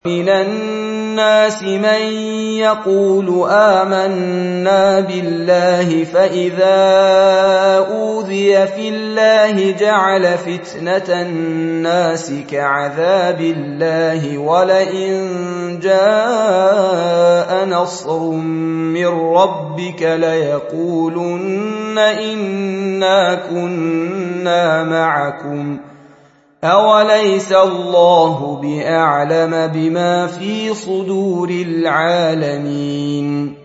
مِنَ النَّاسِ مَن يَقُولُ آمَنَّا بِاللَّهِ فَإِذَا أُوذِيَ فِي اللَّهِ جَعَلَ فِتْنَةَ النَّاسِ كَعَذَابِ اللَّهِ وَلَئِن جَاءَ نَصْرٌ مِّن رَّبِّكَ لَيَقُولُنَّ إِنَّا كُنَّا مَعَكُمْ أَوَلَيْسَ اللَّهُ بِأَعْلَمَ بِمَا فِي صُدُورِ الْعَالَمِينَ